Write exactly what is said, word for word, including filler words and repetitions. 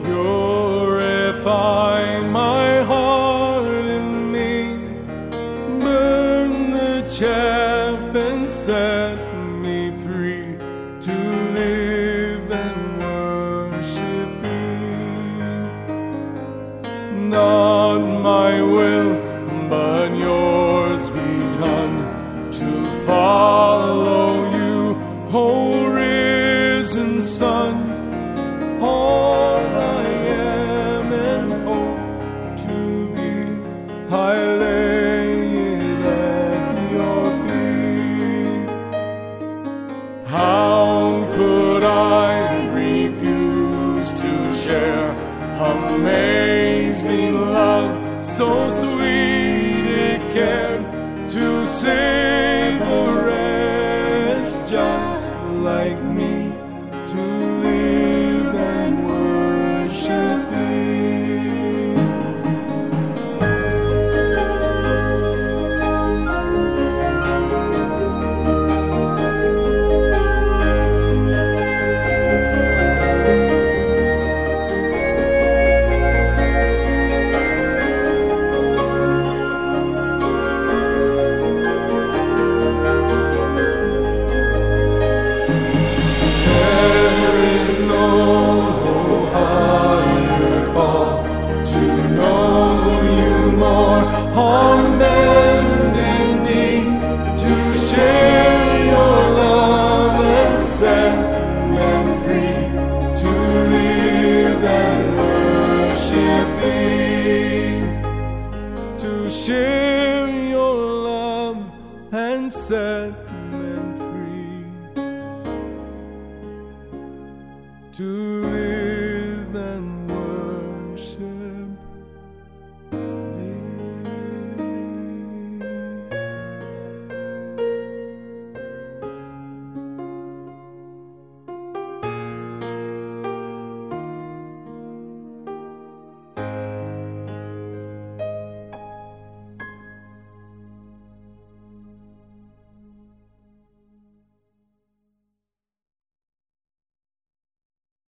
Purify my heart in me, burn the chaff and set me free to live and worship thee. Not my will, but yours be done, to follow you, O risen Son. All I am and hope to be, I lay it at your feet. How could I refuse to share amazing love, so sweet it cared to save?